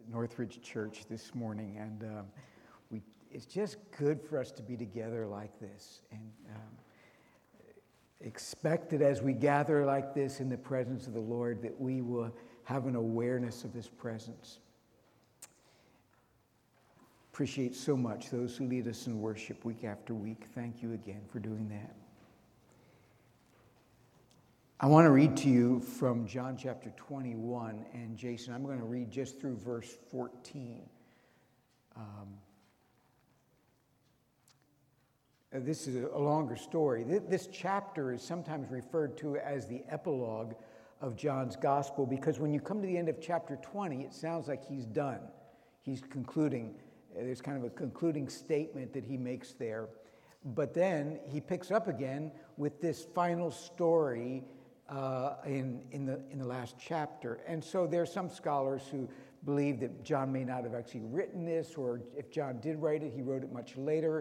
Northridge Church this morning, and it's just good for us to be together like this, and expect that as we gather like this in the presence of the Lord, that we will have an awareness of His presence. Appreciate so much those who lead us in worship week after week. Thank you again for doing that. I want to read to you from John chapter 21, and Jason, I'm going to read just through verse 14. This is a longer story. This chapter is sometimes referred to as the epilogue of John's gospel, because when you come to the end of chapter 20, it sounds like he's done. He's concluding. There's kind of a concluding statement that he makes there. But then he picks up again with this final story in the last chapter. And so there are some scholars who believe that John may not have actually written this, or if John did write it, he wrote it much later.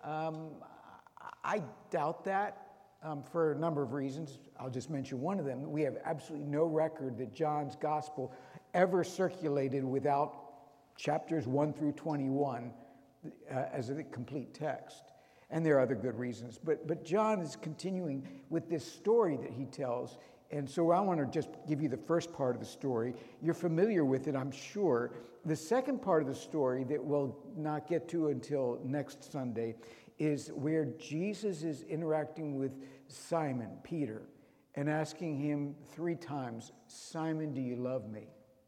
I doubt that for a number of reasons. I'll just mention one of them. We have absolutely no record that John's gospel ever circulated without chapters 1 through 21 as a complete text. And there are other good reasons. But John is continuing with this story that he tells. And so I want to just give you the first part of the story. You're familiar with it, I'm sure. The second part of the story that we'll not get to until next Sunday is where Jesus is interacting with Simon, Peter, and asking him 3 times, "Simon, do you love me?"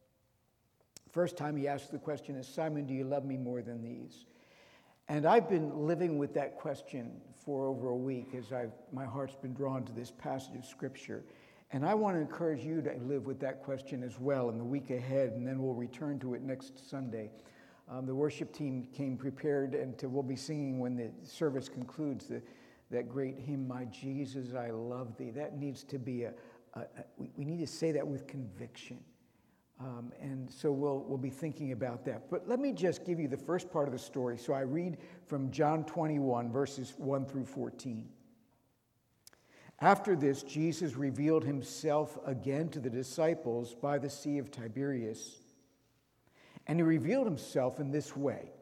First time he asks the question is, "Simon, do you love me more than these?" And I've been living with that question for over a week as my heart's been drawn to this passage of Scripture. And I want to encourage you to live with that question as well in the week ahead, and then we'll return to it next Sunday. The worship team came prepared, and we'll be singing when the service concludes that great hymn, "My Jesus, I Love Thee." That needs to be we need to say that with conviction. And so we'll be thinking about that. But let me just give you the first part of the story. So I read from John 21, verses 1 through 14. After this, Jesus revealed himself again to the disciples by the Sea of Tiberias. And he revealed himself in this way.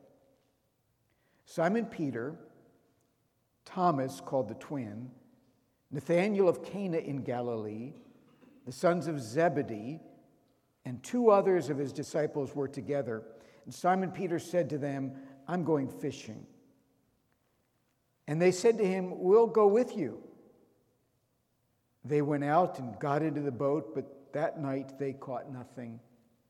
Simon Peter, Thomas called the twin, Nathanael of Cana in Galilee, the sons of Zebedee, and 2 others of his disciples were together. And Simon Peter said to them, "I'm going fishing." And they said to him, "We'll go with you." They went out and got into the boat, but that night they caught nothing.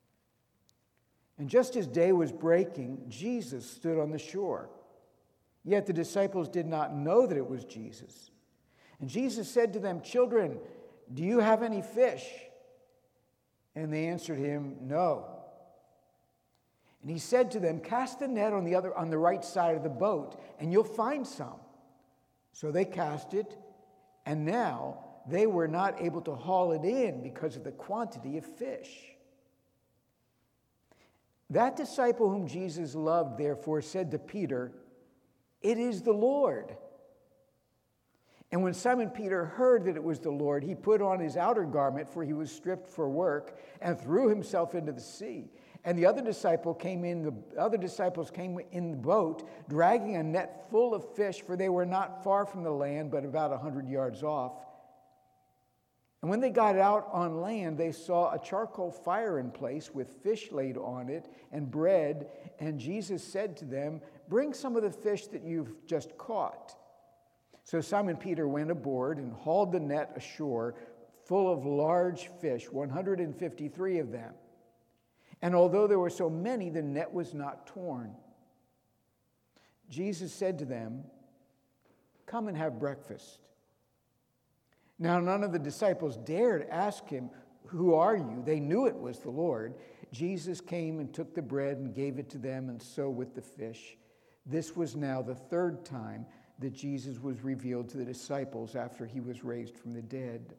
And just as day was breaking, Jesus stood on the shore. Yet the disciples did not know that it was Jesus. And Jesus said to them, "Children, do you have any fish?" And they answered him, "No." And he said to them, "Cast the net on the right side of the boat, and you'll find some." So they cast it, and now they were not able to haul it in because of the quantity of fish. That disciple whom Jesus loved, therefore, said to Peter, "It is the Lord." And when Simon Peter heard that it was the Lord, he put on his outer garment, for he was stripped for work, and threw himself into the sea. And the other disciples came in the boat, dragging a net full of fish, for they were not far from the land, but about 100 yards off. And when they got out on land, they saw a charcoal fire in place with fish laid on it and bread. And Jesus said to them, "Bring some of the fish that you've just caught." So Simon Peter went aboard and hauled the net ashore full of large fish, 153 of them. And although there were so many, the net was not torn. Jesus said to them, "Come and have breakfast." Now none of the disciples dared ask him, "Who are you?" They knew it was the Lord. Jesus came and took the bread and gave it to them, and so with the fish. This was now the 3rd time that Jesus was revealed to the disciples after he was raised from the dead.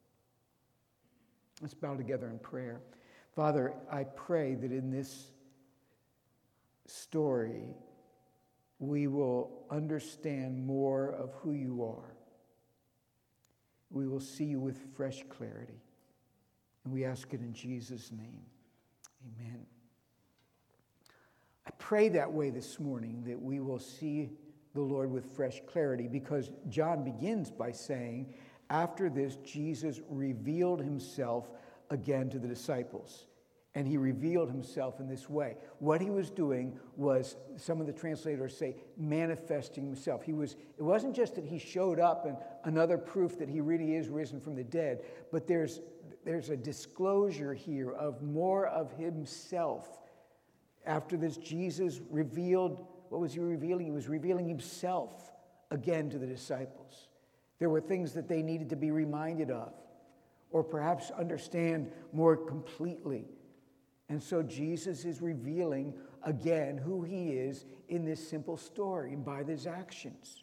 Let's bow together in prayer. Father, I pray that in this story we will understand more of who you are. We will see you with fresh clarity. And we ask it in Jesus' name. Amen. I pray that way this morning, that we will see the Lord with fresh clarity, because John begins by saying, after this, Jesus revealed himself again to the disciples. And he revealed himself in this way. What he was doing was, some of the translators say, manifesting himself. It wasn't just that he showed up and another proof that he really is risen from the dead, but there's a disclosure here of more of himself. After this, Jesus revealed, what was he revealing? He was revealing himself again to the disciples. There were things that they needed to be reminded of, or perhaps understand more completely. And so Jesus is revealing again who he is in this simple story and by his actions.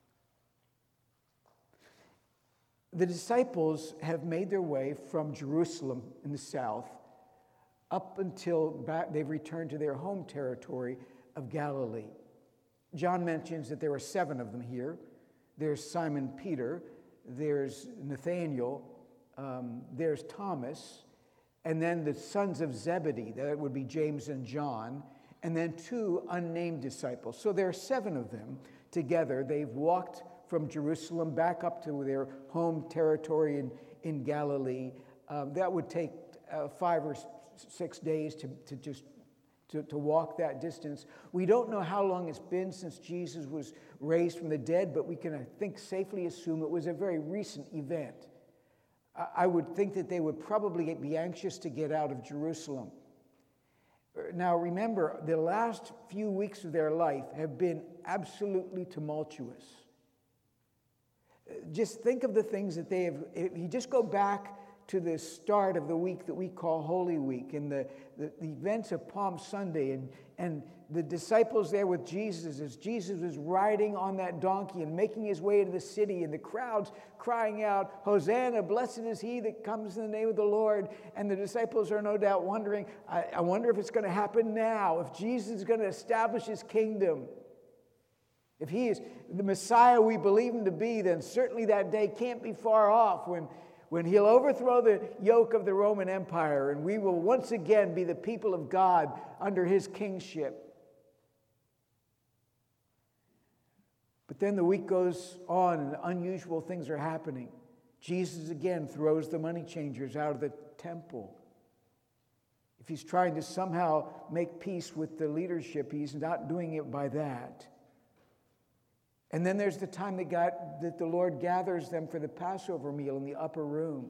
The disciples have made their way from Jerusalem in the south up until they've returned to their home territory of Galilee. John mentions that there are 7 of them here. There's Simon Peter, there's Nathanael, there's Thomas, and then the sons of Zebedee, that would be James and John, and then 2 unnamed disciples. So there are 7 of them together. They've walked from Jerusalem back up to their home territory in Galilee. That would take 5 or 6 days to walk that distance. We don't know how long it's been since Jesus was raised from the dead, but we can, I think, safely assume it was a very recent event. I would think that they would probably be anxious to get out of Jerusalem. Now remember, the last few weeks of their life have been absolutely tumultuous. Just think of the things that they have. If you just go back to the start of the week that we call Holy Week, and the events of Palm Sunday, and the disciples there with Jesus as Jesus was riding on that donkey and making his way into the city, and the crowds crying out, "Hosanna, blessed is he that comes in the name of the Lord." And the disciples are no doubt wondering, I wonder if it's going to happen now, if Jesus is going to establish his kingdom. If he is the Messiah we believe him to be, then certainly that day can't be far off when he'll overthrow the yoke of the Roman Empire, and we will once again be the people of God under his kingship. But then the week goes on and unusual things are happening. Jesus again throws the money changers out of the temple. If he's trying to somehow make peace with the leadership, he's not doing it by that. And then there's the time that the Lord gathers them for the Passover meal in the upper room.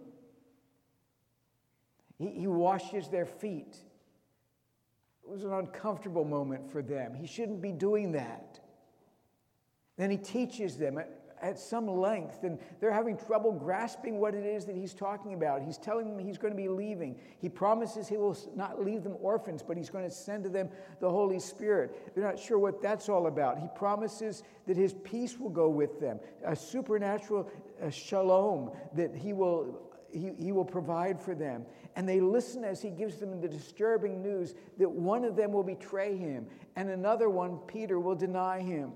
He washes their feet. It was an uncomfortable moment for them. He shouldn't be doing that. Then he teaches them at some length, and they're having trouble grasping what it is that he's talking about. He's telling them he's going to be leaving. He promises he will not leave them orphans, but he's going to send to them the Holy Spirit. They're not sure what that's all about. He promises that his peace will go with them, a supernatural shalom that he will provide for them. And they listen as he gives them the disturbing news that one of them will betray him, and another one, Peter, will deny him.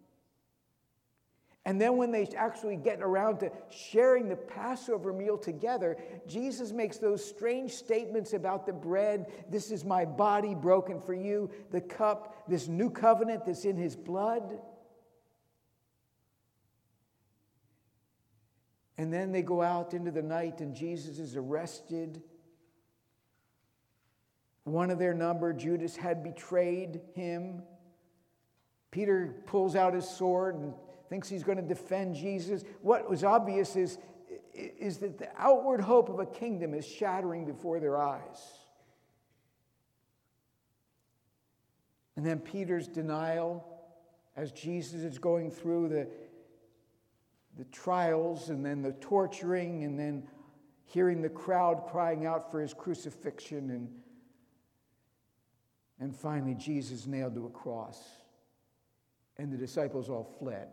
And then when they actually get around to sharing the Passover meal together, Jesus makes those strange statements about the bread. This is my body broken for you. The cup, this new covenant that's in his blood. And then they go out into the night and Jesus is arrested. One of their number, Judas, had betrayed him. Peter pulls out his sword and thinks he's going to defend Jesus. What was obvious is that the outward hope of a kingdom is shattering before their eyes. And then Peter's denial as Jesus is going through the trials and then the torturing and then hearing the crowd crying out for his crucifixion and finally Jesus nailed to a cross and the disciples all fled.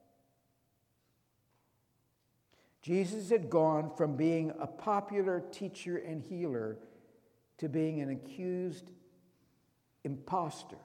Jesus had gone from being a popular teacher and healer to being an accused imposter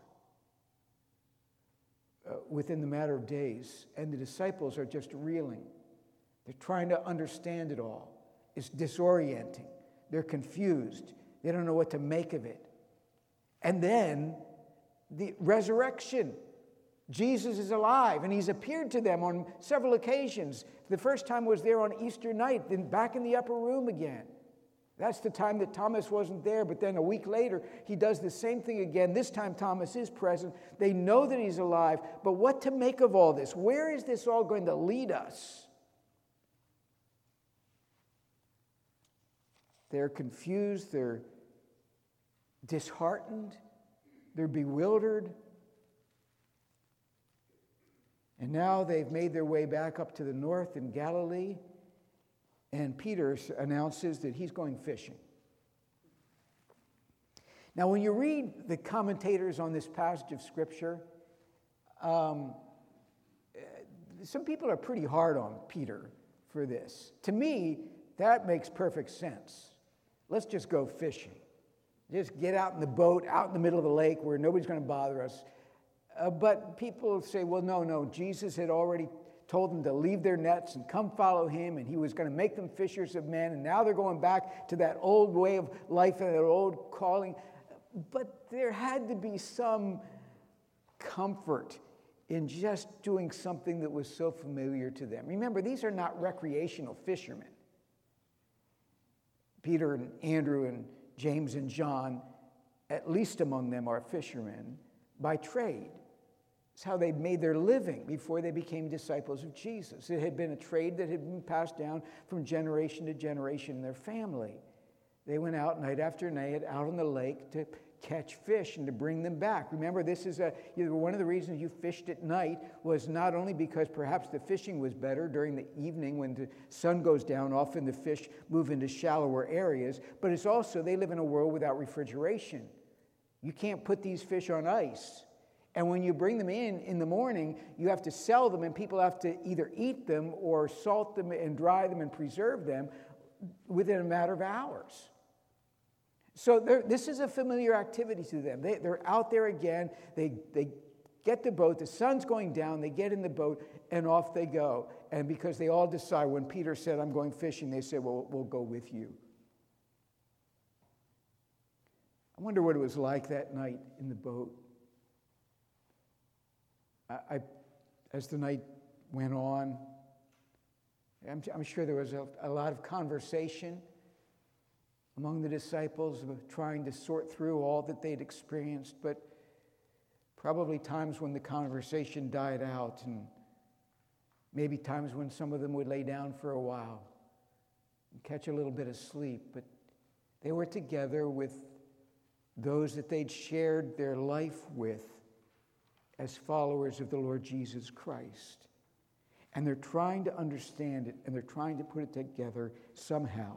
within the matter of days. And the disciples are just reeling. They're trying to understand it all. It's disorienting. They're confused. They don't know what to make of it. And then the resurrection. Jesus is alive, and he's appeared to them on several occasions. The first time was there on Easter night, then back in the upper room again. That's the time that Thomas wasn't there, but then a week later, he does the same thing again. This time, Thomas is present. They know that he's alive, but what to make of all this? Where is this all going to lead us? They're confused, they're disheartened, they're bewildered. And now they've made their way back up to the north in Galilee, and Peter announces that he's going fishing. Now, when you read the commentators on this passage of Scripture, some people are pretty hard on Peter for this. To me, that makes perfect sense. Let's just go fishing. Just get out in the boat, out in the middle of the lake where nobody's going to bother us. But people say, well, no, Jesus had already told them to leave their nets and come follow him, and he was going to make them fishers of men, and now they're going back to that old way of life and their old calling. But there had to be some comfort in just doing something that was so familiar to them. Remember, these are not recreational fishermen. Peter and Andrew and James and John, at least among them, are fishermen by trade. It's how they made their living before they became disciples of Jesus. It had been a trade that had been passed down from generation to generation in their family. They went out night after night out on the lake to catch fish and to bring them back. Remember, this is one of the reasons you fished at night was not only because perhaps the fishing was better during the evening when the sun goes down, often the fish move into shallower areas, but it's also they live in a world without refrigeration. You can't put these fish on ice. And when you bring them in the morning, you have to sell them, and people have to either eat them or salt them and dry them and preserve them within a matter of hours. So this is a familiar activity to them. They're out there again. They get the boat. The sun's going down. They get in the boat, and off they go. And because they all decide, when Peter said, I'm going fishing, they said, well, we'll go with you. I wonder what it was like that night in the boat. As the night went on, I'm sure there was a lot of conversation among the disciples trying to sort through all that they'd experienced, but probably times when the conversation died out, and maybe times when some of them would lay down for a while and catch a little bit of sleep. But they were together with those that they'd shared their life with as followers of the Lord Jesus Christ. And they're trying to understand it, and they're trying to put it together somehow.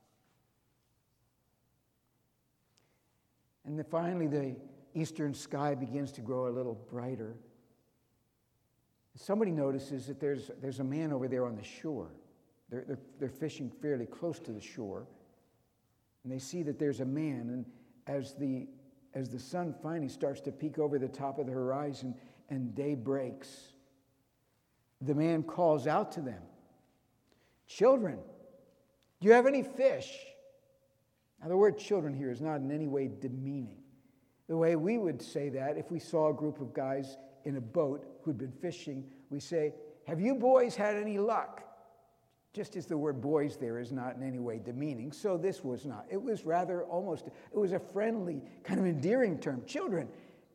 And then finally, the eastern sky begins to grow a little brighter. Somebody notices that there's a man over there on the shore. They're fishing fairly close to the shore, and they see that there's a man. And as the sun finally starts to peek over the top of the horizon and day breaks, the man calls out to them, "Children, do you have any fish?" Now, the word children here is not in any way demeaning. The way we would say that if we saw a group of guys in a boat who'd been fishing, we say, "Have you boys had any luck?" Just as the word boys there is not in any way demeaning, so this was not. It was rather it was a friendly, kind of endearing term. "Children,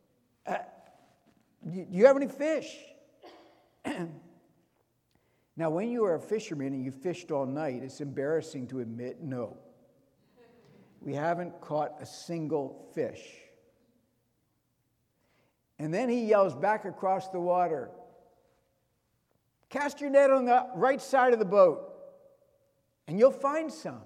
do you have any fish?" Now, when you are a fisherman and you fished all night, it's embarrassing to admit, no. We haven't caught a single fish. And then he yells back across the water, "Cast your net on the right side of the boat, and you'll find some."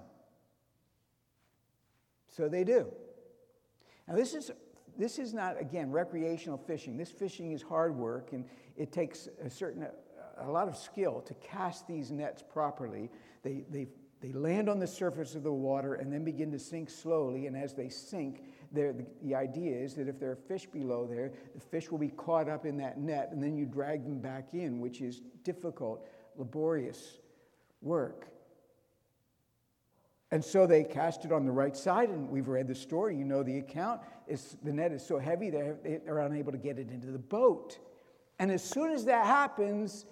So they do. Now this is not, again, recreational fishing. This fishing is hard work, and it takes a lot of skill to cast these nets properly. They land on the surface of the water and then begin to sink slowly, and as they sink, the idea is that if there are fish below there, the fish will be caught up in that net, and then you drag them back in, which is difficult, laborious work. And so they cast it on the right side, and we've read the story. You know the account. The net is so heavy they're unable to get it into the boat. And as soon as that happens,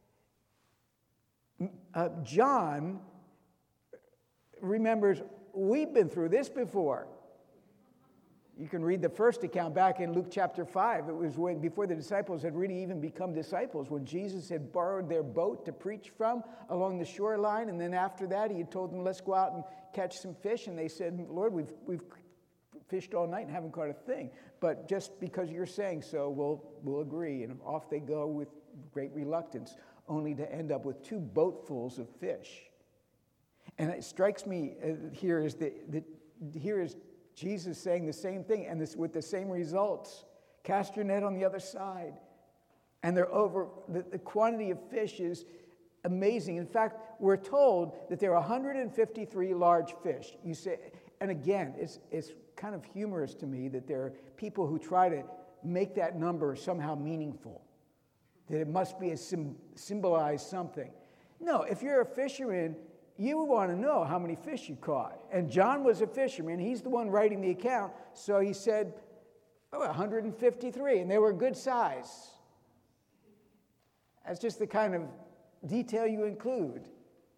John remembers, we've been through this before. You can read the first account back in Luke chapter 5. It was before the disciples had really even become disciples, when Jesus had borrowed their boat to preach from along the shoreline. And then after that, he had told them, let's go out and catch some fish. And they said, Lord, we've fished all night and haven't caught a thing. But just because you're saying so, we'll agree. And off they go with great reluctance, only to end up with 2 boatfuls of fish. And it strikes me here is Jesus saying the same thing, and this with the same results. Cast your net on the other side. And they're over, the quantity of fish is amazing. In fact, we're told that there are 153 large fish. You say, and again, it's kind of humorous to me that there are people who try to make that number somehow meaningful, that it must be symbolize something. No, if you're a fisherman, you want to know how many fish you caught. And John was a fisherman. He's the one writing the account. So he said, 153, and they were good size. That's just the kind of detail you include.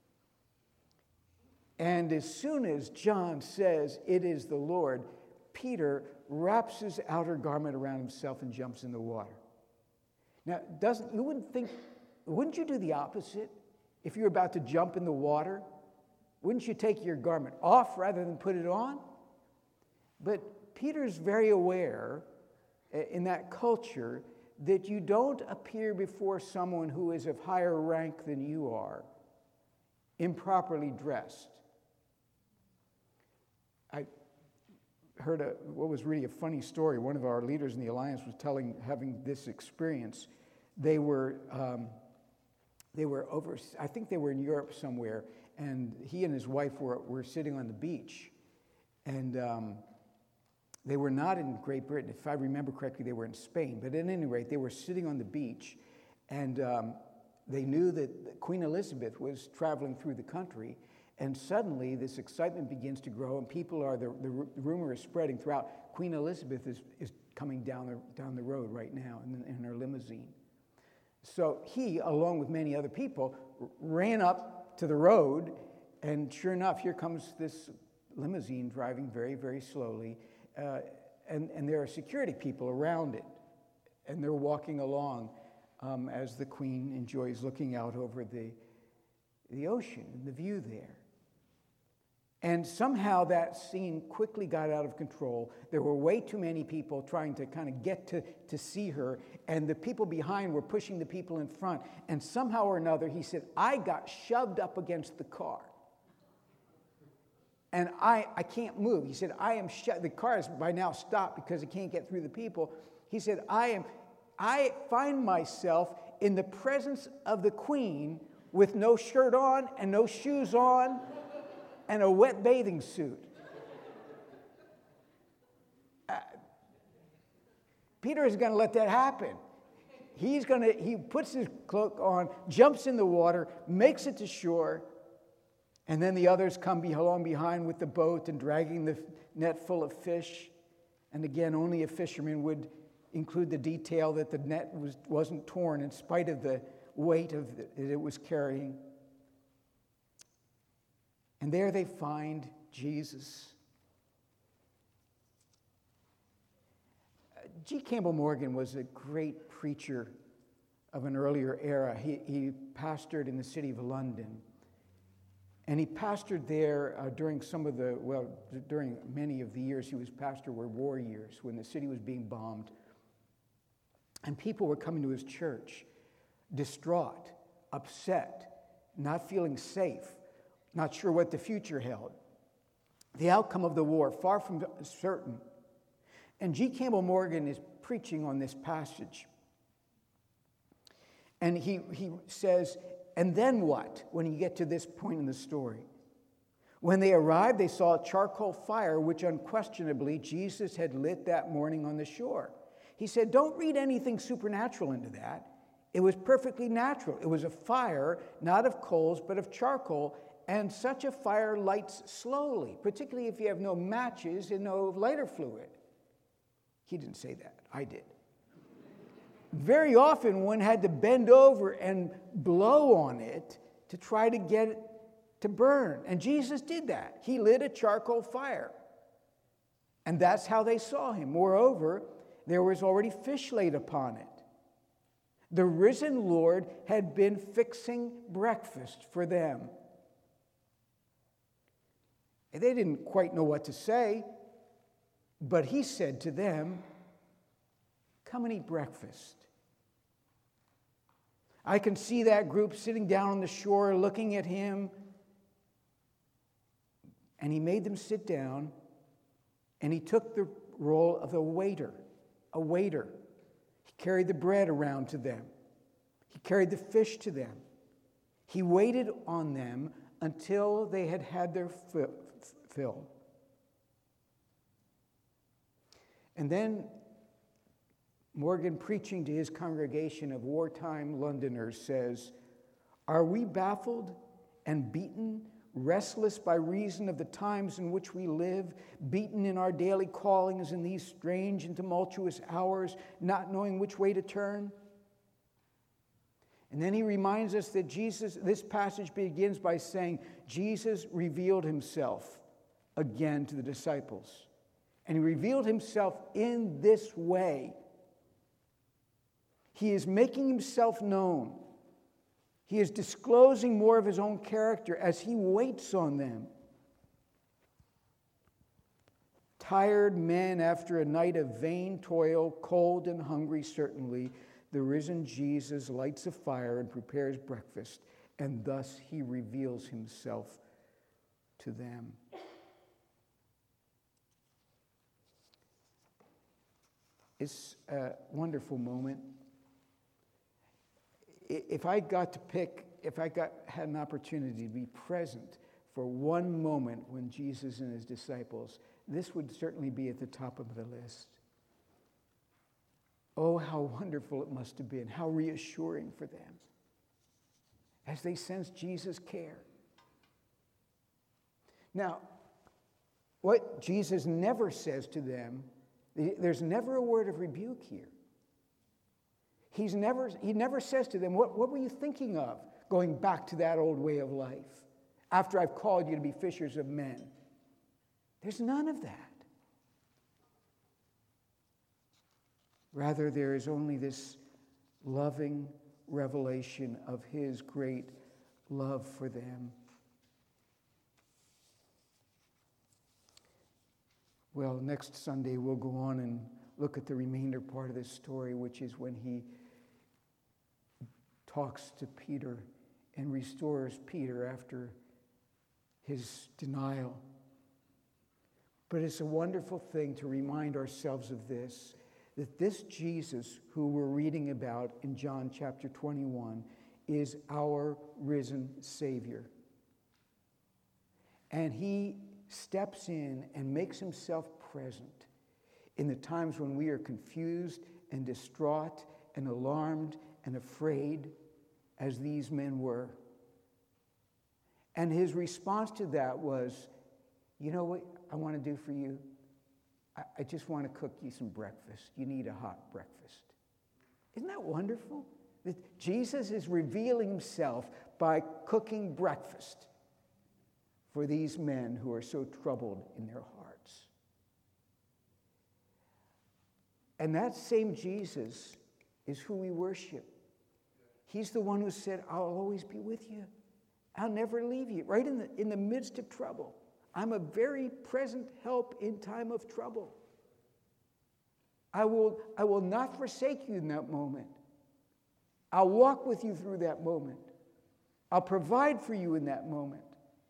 And as soon as John says, it is the Lord, Peter wraps his outer garment around himself and jumps in the water. Now, wouldn't you do the opposite? If you're about to jump in the water, wouldn't you take your garment off rather than put it on? But Peter's very aware in that culture that you don't appear before someone who is of higher rank than you are improperly dressed. I heard what was really a funny story. One of our leaders in the Alliance was having this experience. They were over, I think they were in Europe somewhere, and he and his wife were sitting on the beach. And they were not in Great Britain. If I remember correctly, they were in Spain. But at any rate, they were sitting on the beach, and they knew that Queen Elizabeth was traveling through the country. And suddenly, this excitement begins to grow, and the rumor is spreading throughout. Queen Elizabeth is coming down the road right now in her limousine. So he, along with many other people, ran up to the road, and sure enough, here comes this limousine driving very, very slowly, and there are security people around it, and they're walking along as the Queen enjoys looking out over the ocean and the view there. And somehow that scene quickly got out of control. There were way too many people trying to kind of get to see her, and the people behind were pushing the people in front. And somehow or another, he said, I got shoved up against the car. And I can't move. He said, the car has by now stopped because it can't get through the people. He said, I find myself in the presence of the Queen with no shirt on and no shoes on, and a wet bathing suit. Peter is going to let that happen. He puts his cloak on, jumps in the water, makes it to shore, and then the others come along behind with the boat and dragging the net full of fish. And again, only a fisherman would include the detail that the net wasn't torn in spite of the weight that it was carrying. And there they find Jesus. G. Campbell Morgan was a great preacher of an earlier era. He pastored in the city of London. And he pastored there during many of the years he was pastor were war years when the city was being bombed. And people were coming to his church, distraught, upset, not feeling safe, not sure what the future held. The outcome of the war, far from certain. And G. Campbell Morgan is preaching on this passage. And he says, and then what, when you get to this point in the story? When they arrived, they saw a charcoal fire, which unquestionably Jesus had lit that morning on the shore. He said, don't read anything supernatural into that. It was perfectly natural. It was a fire, not of coals, but of charcoal, And such a fire lights slowly, particularly if you have no matches and no lighter fluid. He didn't say that. I did. Very often one had to bend over and blow on it to try to get it to burn. And Jesus did that. He lit a charcoal fire. And that's how they saw him. Moreover, there was already fish laid upon it. The risen Lord had been fixing breakfast for them. And they didn't quite know what to say, but he said to them, "Come and eat breakfast." I can see that group sitting down on the shore looking at him. And he made them sit down, and he took the role of a waiter. He carried the bread around to them. He carried the fish to them. He waited on them until they had had their fill. And then Morgan, preaching to his congregation of wartime Londoners, says, "Are we baffled and beaten, restless by reason of the times in which we live, beaten in our daily callings in these strange and tumultuous hours, not knowing which way to turn?" And then he reminds us that this passage begins by saying, Jesus revealed himself again to the disciples. And he revealed himself in this way. He is making himself known. He is disclosing more of his own character as he waits on them. Tired men after a night of vain toil, cold and hungry certainly, the risen Jesus lights a fire and prepares breakfast, and thus he reveals himself to them. It's a wonderful moment. If I had an opportunity to be present for one moment when Jesus and his disciples, this would certainly be at the top of the list. Oh, how wonderful it must have been, how reassuring for them as they sensed Jesus' care. Now, what Jesus never says to them, there's never a word of rebuke here. He never says to them, what were you thinking of going back to that old way of life after I've called you to be fishers of men? There's none of that. Rather, there is only this loving revelation of his great love for them. Well, next Sunday we'll go on and look at the remainder part of this story, which is when he talks to Peter and restores Peter after his denial. But it's a wonderful thing to remind ourselves of this, that this Jesus who we're reading about in John chapter 21 is our risen Savior. And he steps in and makes himself present in the times when we are confused and distraught and alarmed and afraid, as these men were. And his response to that was, you know what I want to do for you? I just want to cook you some breakfast. You need a hot breakfast. Isn't that wonderful? That Jesus is revealing himself by cooking breakfast for these men who are so troubled in their hearts. And that same Jesus is who we worship. He's the one who said, I'll always be with you. I'll never leave you. Right in the midst of trouble. I'm a very present help in time of trouble. I will not forsake you in that moment. I'll walk with you through that moment. I'll provide for you in that moment.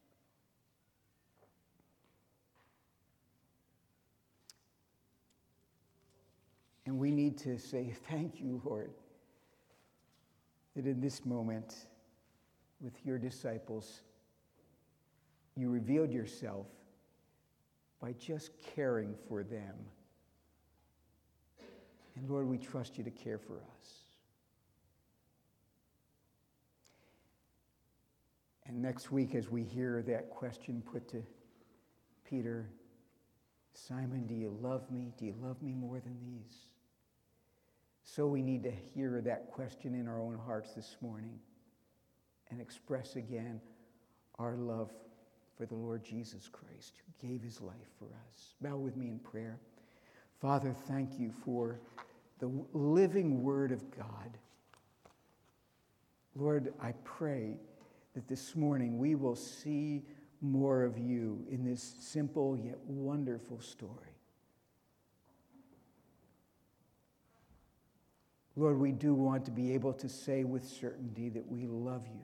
And we need to say, thank you, Lord, that in this moment with your disciples, you revealed yourself by just caring for them. And Lord, we trust you to care for us. And next week, as we hear that question put to Peter, Simon, do you love me? Do you love me more than these? So we need to hear that question in our own hearts this morning and express again our love for the Lord Jesus Christ, who gave his life for us. Bow with me in prayer. Father, thank you for the living word of God. Lord, I pray that this morning we will see more of you in this simple yet wonderful story. Lord, we do want to be able to say with certainty that we love you.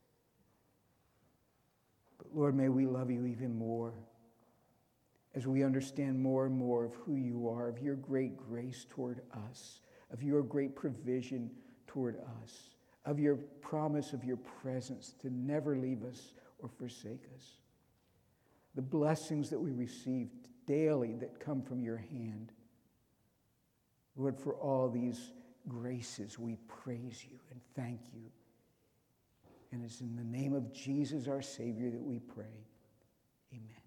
But Lord, may we love you even more as we understand more and more of who you are, of your great grace toward us, of your great provision toward us, of your promise of your presence to never leave us or forsake us. The blessings that we receive daily that come from your hand. Lord, for all these graces, we praise you and thank you. And it's in the name of Jesus, our Savior, that we pray. Amen.